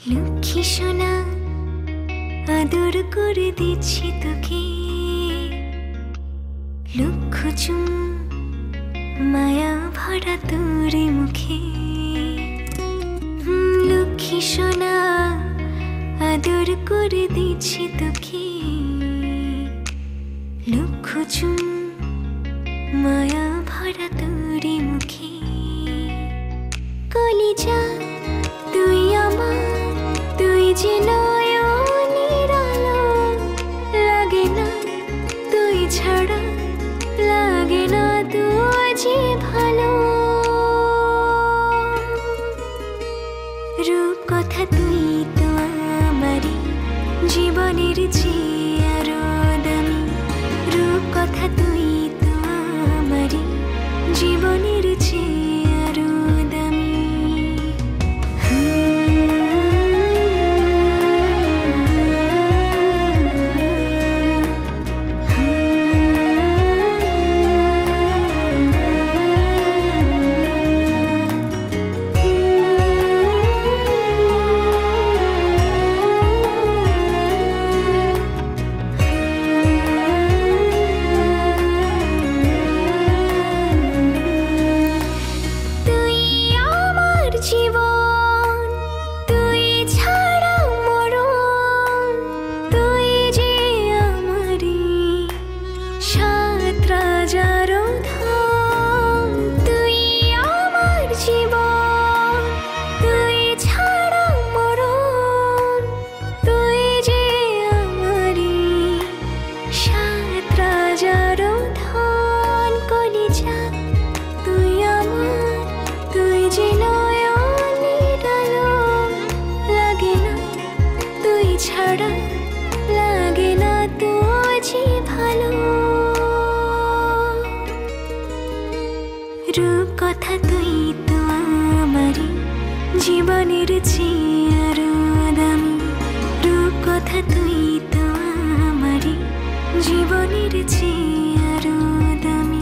লক্ষ্মী সোনা আদর করে দিচ্ছি তোকে, লক্ষ চুম মায়া ভরা তোর মুখে। লক্ষ্মী সোনা আদর করে দিচ্ছি তোকে, লক্ষ চুম মায়া ভরা তোর মুখে। কলিজা তুই আমার, তুই যে নয়নের আলো, লাগে না তুই ছাড়া, লাগে না তুই যে ভালো। রূপ কথা তুই তো আমারই জীবনের চেয়ে আরো দামি, রূপ কথা তুই তো আমারই জীবনের চেয়ে আরো দামি। জীবন তুই ছাড়া মরণ, তুই যে আমারি সাত রাজার ধন। তুই আমার জীবন, তুই ছাড়া মরণ, তুই যে আমারি সাত রাজার ধন। কলিজা তুই আমার, তুই যে ছাড়া, লাগে না তুই যে ভালো। রূপ কথা তুই তো আমারই জীবনের চেয়ে আরো দামি, রূপ কথা তুই তো আমারই জীবনের চেয়ে আরো দামি।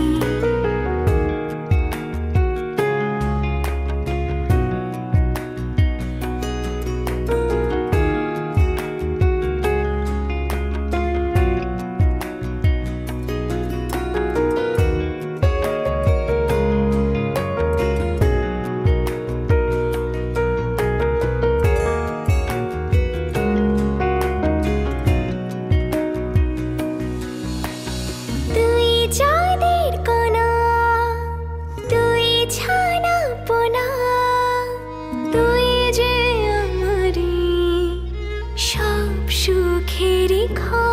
চাঁদের কণা তুই ছানা পোনা, তুই যে আমারি সব সুখেরই